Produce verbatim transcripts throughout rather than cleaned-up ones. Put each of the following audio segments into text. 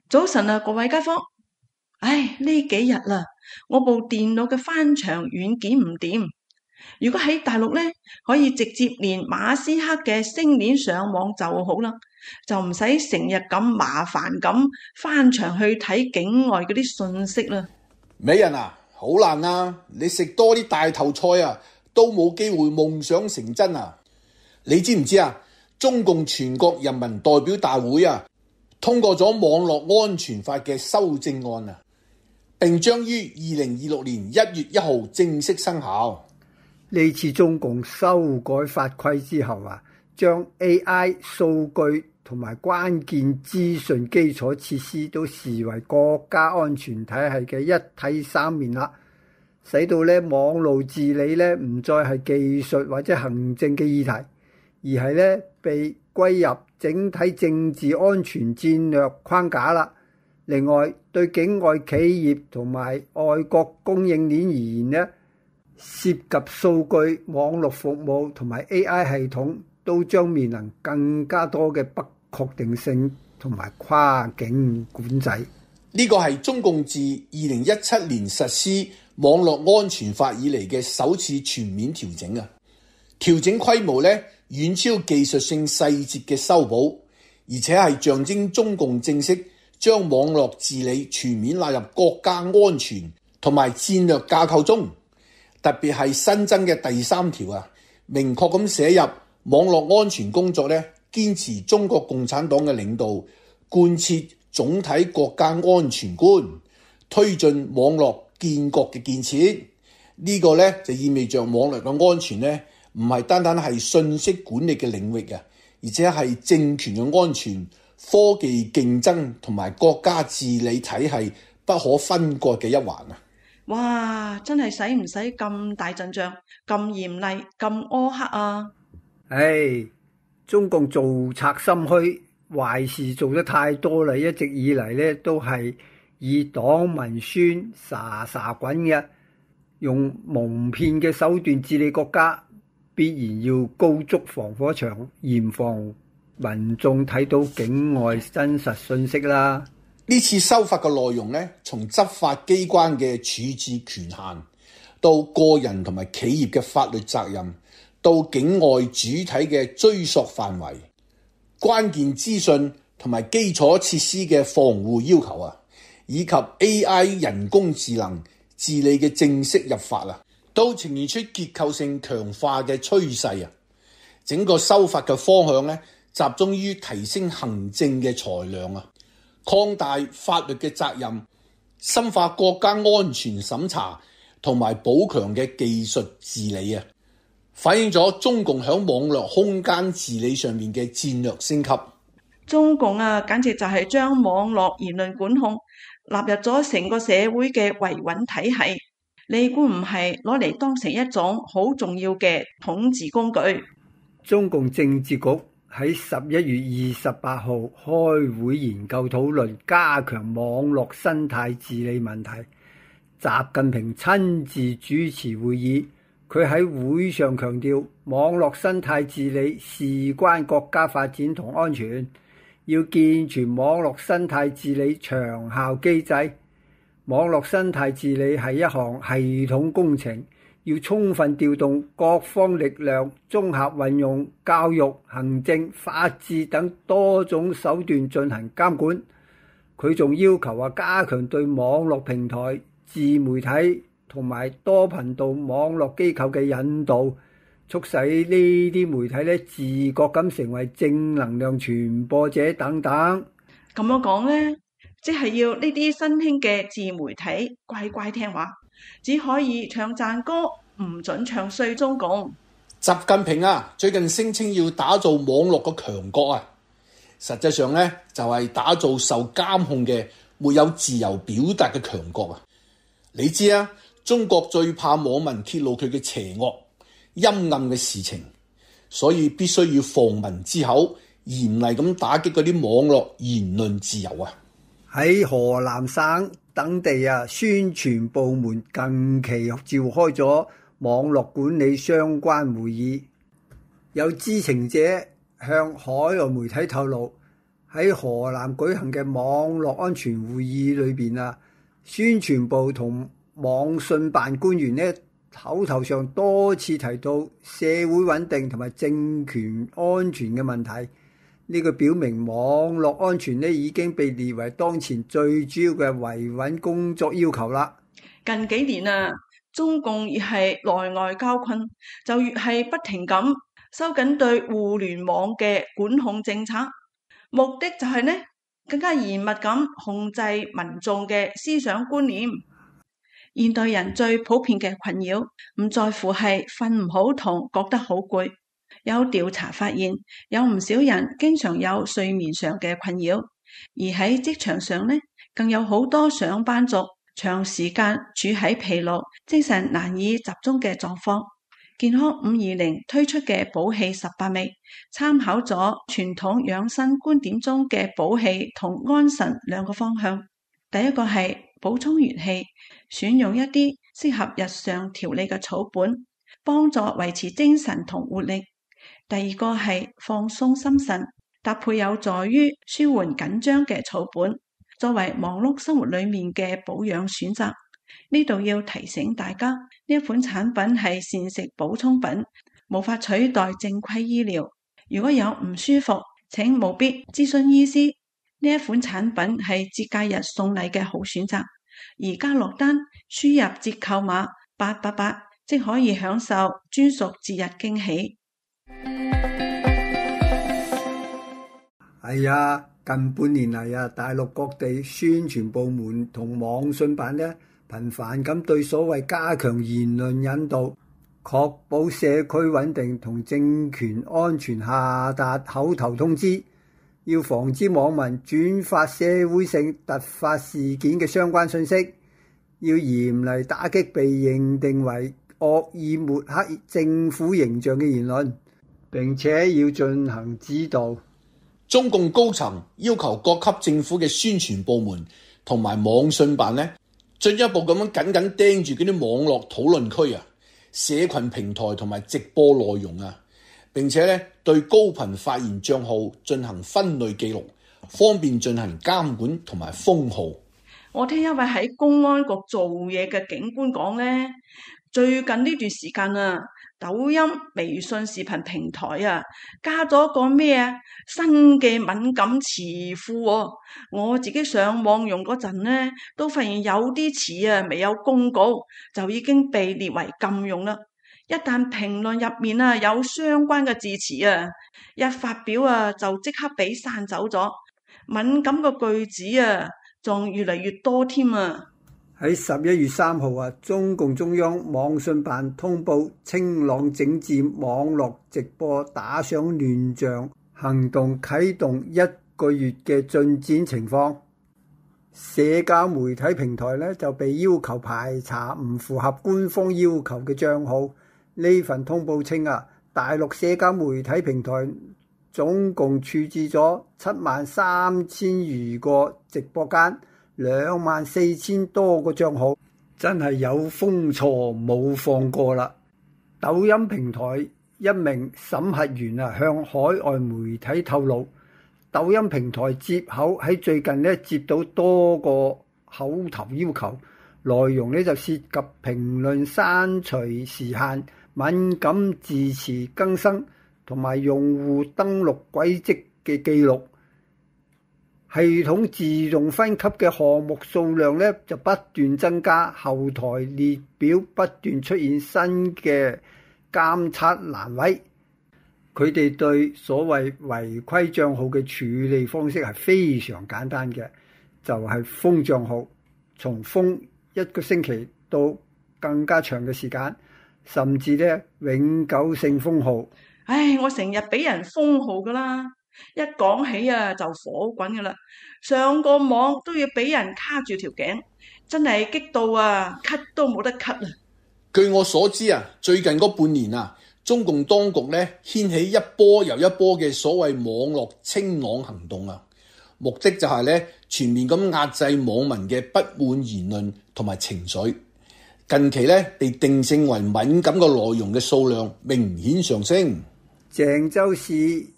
早晨啊，各位街坊。唉，呢幾日啦，我部電腦嘅翻牆軟件唔掂。如果喺大陸呢，可以直接連馬斯克嘅星鏈上網就好啦，就唔使成日咁麻煩咁翻牆去睇境外嗰啲信息啦。 美人啊，好難啊！你食多啲大頭菜啊，都冇機會夢想成真啊！你知唔知啊？中共全國人民代表大會啊，通過咗網絡安全法嘅修正案啊，並將於二零二六年一月一號正式生效。 呢次中共修改法規之後啊，將 A I 數據同埋關鍵資訊基礎設施都視為國家安全體系嘅一體三面啦，使到咧網絡治理咧唔再係技術或者行政嘅議題，而係咧被歸入整體政治安全戰略框架啦。另外，對境外企業同埋外國供應鏈而言咧，涉及數據、網絡服務同埋 A I 系統都將面臨更加多嘅不確定性同埋跨境管制。 呢個係中共自二零一七年實施網絡安全法以嚟嘅首次全面調整啊！調整規模咧遠超技術性細節嘅修補，而且係象徵中共正式將網絡治理全面納入國家安全同埋戰略架構中。特別係新增嘅第三條啊，明確咁寫入網絡安全工作咧，堅持中國共產黨嘅領導，貫徹總體國家安全觀，推進網絡建國嘅建設。呢個咧就意味着網絡嘅安全咧，唔係單單係信息管理嘅領域啊，而且係政權嘅安全、科技競爭同埋國家治理體系不可分割嘅一環啊！ 哇，真係使唔使咁大陣仗、咁嚴厲、咁苛刻啊？ 唉，中共做賊心虛，壞事做得太多啦，一直以嚟咧都係以黨文宣沙沙滾嘅，用蒙騙嘅手段治理國家，必然要高築防火牆，嚴防民眾睇到境外真實信息啦。 呢次修法嘅內容咧，從執法機關嘅處置權限，到個人同埋企業嘅法律責任，到境外主體嘅追溯範圍，關鍵資訊同埋基礎設施嘅防護要求啊，以及 A I 人工智能治理嘅正式入法啊，都呈現出結構性強化嘅趨勢啊。整個修法嘅方向咧，集中於提升行政嘅裁量啊，擴大法律嘅責任，深化國家安全審查同埋補強嘅技術治理啊，反映咗中共喺網絡空間治理上面嘅戰略升級。 中共啊，簡直就係將網絡言論管控納入咗成個社會嘅維穩體系。你估唔係攞嚟當成一種好重要嘅統治工具？ 中共政治局喺十一月二十八號開會研究討論加強網絡生態治理問題，習近平親自主持會議。佢喺會上強調，網絡生態治理事關國家發展同安全，要健全網絡生態治理長效機制。網絡生態治理係一項系統工程，要充分調動各方力量，綜合運用教育、行政、法治等多種手段進行監管。佢仲要求啊，加強對網絡平台、自媒體同埋多頻道網絡機構嘅引導，促使呢啲媒體咧自覺咁成為正能量傳播者等等。 咁樣講呢，即係要呢啲新興嘅自媒體乖乖聽話，只可以唱讚歌，唔准唱衰中共。 習近平啊，最近聲稱要打造網絡嘅強國啊，實際上咧就係打造受監控嘅沒有自由表達嘅強國啊。你知啊，中國最怕網民揭露佢嘅邪惡陰暗嘅事情，所以必須要防民之口，嚴厲咁打擊嗰啲網絡言論自由啊。 喺河南省等地啊，宣傳部門近期召開咗網絡管理相關會議，有知情者向海外媒體透露， 喺河南舉行嘅網絡安全會議裏邊啊，宣傳部同網信辦官員呢，口頭上多次提到社會穩定同埋政權安全嘅問題。呢個表明網絡安全呢已經被列為當前最主要嘅維穩工作要求啦。 近幾年啊，中共越係內外交困，就越係不停咁收緊對互聯網嘅管控政策，目的就係呢更加嚴密咁控制民眾嘅思想觀念。現代人最普遍嘅困擾，唔在乎係瞓唔好同覺得好攰。有調查發現，有唔少人經常有睡眠上嘅困擾，而喺職場上呢，更有好多上班族長時間處喺疲勞、精神難以集中嘅狀況。健康五二零推出嘅補氣十八味，參考咗傳統養生觀點中嘅補氣同安神兩個方向。第一個係補充元氣，選用一啲適合日常調理嘅草本，幫助維持精神同活力。第二個係放鬆心神，搭配有助於舒緩緊張嘅草本，作為忙碌生活裏面嘅保養選擇。呢度要提醒大家，呢一款產品係膳食補充品，無法取代正規醫療。如果有唔舒服，請務必諮詢醫師。呢一款產品係節假日送禮嘅好選擇。而家落單，輸入折扣碼八八八，即可以享受專屬節日驚喜。 係啊，近半年嚟啊，大陸各地宣傳部門同網信辦呢，頻繁咁對所謂加強言論引導，確保社區穩定同政權安全下達口頭通知，要防止網民轉發社會性突發事件嘅相關信息，要嚴厲打擊被認定為惡意抹黑政府形象嘅言論，並且要進行指導。 中共高層要求各級政府嘅宣傳部門同埋網信辦呢，進一步咁樣緊緊盯住嗰啲網絡討論區啊、社群平台同埋直播內容啊，並且咧對高頻發言帳號進行分類記錄，方便進行監管同埋封號。 我聽一位喺公安局做嘢嘅警官講呢，最近呢段時間啊，抖音、微信視頻平台啊，加咗個咩啊新嘅敏感詞庫喎。我自己上網用嗰陣呢，都發現有啲詞啊未有公告就已經被列為禁用啦。一旦評論入面啊有相關嘅字詞啊，一發表啊就即刻俾刪走咗。敏感嘅句子啊，仲越嚟越多添啊！ 喺十一月三號啊，中共中央網信辦通報清朗整治網絡直播打賞亂象行動啟動一個月嘅進展情況。社交媒體平台呢就被要求排查唔符合官方要求嘅帳號。呢份通報稱啊，大陸社交媒體平台總共處置咗七萬三千餘個直播間，兩萬四千多個帳號，真係有封錯冇放過啦。抖音平台一名審核員啊向海外媒體透露，抖音平台接口喺最近呢接到多個口頭要求，內容呢就涉及評論刪除時限、敏感字詞更新同埋用戶登錄軌跡嘅記錄。系統自動分級嘅項目數量呢就不斷增加，後台列表不斷出現新嘅監測欄位。佢哋對所謂違規帳號嘅處理方式係非常簡單嘅，就係封帳號，從封一個星期到更加長嘅時間，甚至呢永久性封號。 唉，我成日俾人封號噶啦，一講起啊就火滾噶啦，上個網都要俾人卡住條頸，真係激到啊咳都冇得咳啊！ 據我所知啊，最近嗰半年啊，中共當局咧掀起一波又一波嘅所謂網絡清朗行動啊，目的就係咧全面咁壓制網民嘅不滿言論同埋情緒。近期咧被定性為敏感嘅內容嘅數量明顯上升。 鄭州市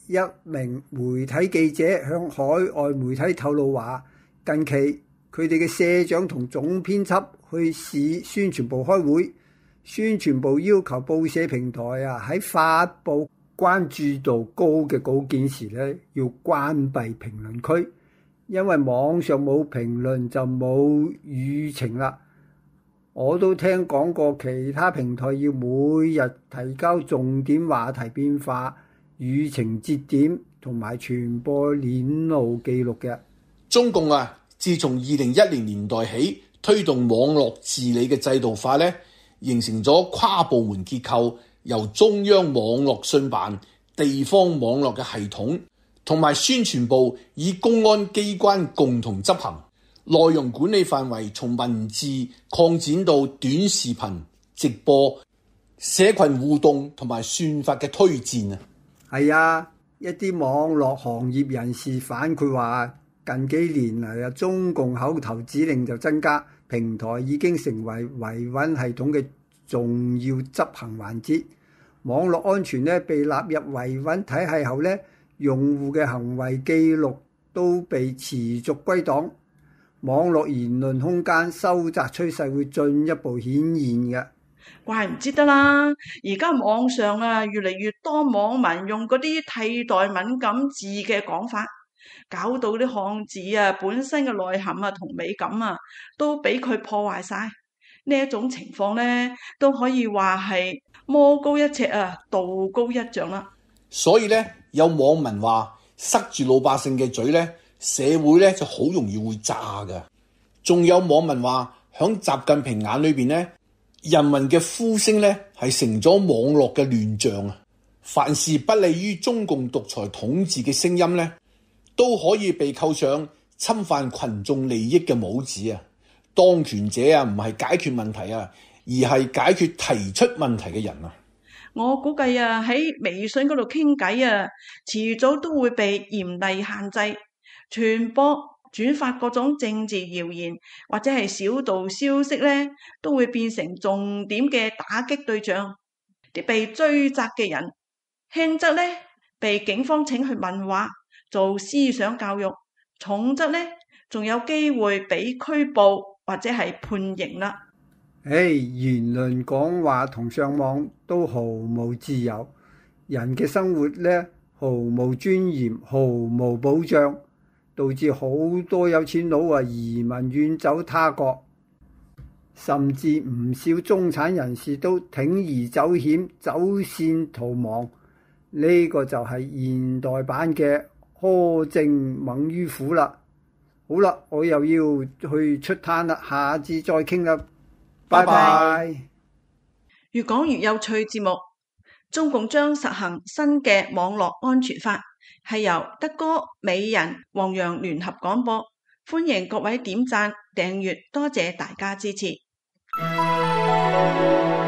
一名媒體記者向海外媒體透露話，近期佢哋嘅社長同總編輯去市宣傳部開會，宣傳部要求報社平台啊喺發布關注度高嘅稿件時咧，要關閉評論區，因為網上冇評論就冇輿情啦。我都聽講過其他平台要每日提交重點話題變化、輿情節點同埋傳播鏈路記錄嘅。 中共啊，自從二零一零年代起推動網絡治理嘅制度化咧，形成咗跨部門結構，由中央網絡信辦、地方網絡嘅系統同埋宣傳部以公安機關共同執行。內容管理範圍從文字擴展到短視頻、直播、社群互動同埋算法嘅推薦啊！ 係啊，一啲網絡行業人士反饋話，近幾年嚟啊，中共口頭指令就增加，平台已經成為維穩系統嘅重要執行環節。網絡安全咧被納入維穩體系後咧，用戶嘅行為記錄都被持續歸檔。網絡言論空間收窄趨勢會進一步顯現嘅， 怪唔知得啦！而家網上啊，越嚟越多網民用嗰啲替代敏感字嘅講法，搞到啲漢字啊本身嘅內涵啊同美感啊都俾佢破壞晒。呢一種情況咧，都可以話係魔高一尺啊，道高一丈啦。 所以咧，有網民話塞住老百姓嘅嘴咧，社會咧就好容易會炸㗎。仲有網民話，響習近平眼裏邊咧，人民嘅呼聲咧係成咗網絡嘅亂象啊！凡是不利於中共獨裁統治嘅聲音咧，都可以被扣上侵犯群眾利益嘅帽子啊！當權者啊，唔係解決問題啊，而係解決提出問題嘅人啊！ 我估計啊，喺微信嗰度傾偈啊，遲早都會被嚴厲限制。傳播、轉發各種政治謠言或者係小道消息咧，都會變成重點嘅打擊對象。啲被追責嘅人，輕則咧被警方請去問話做思想教育，重則咧仲有機會被拘捕或者係判刑啦。 誒，言論講話同上網都毫無自由，人嘅生活咧毫無尊嚴，毫無保障。導致好多有錢佬啊移民遠走他國，甚至唔少中產人士都鋌而走險、走線逃亡。呢、這個就係現代版嘅苛政猛於虎啦。好啦，我又要去出攤啦，下次再傾啦，拜拜。 越講越有趣節目，中共將實行新嘅網絡安全法。係由德哥、美人、黃洋聯合廣播，歡迎各位點讚、訂閱，多謝大家支持。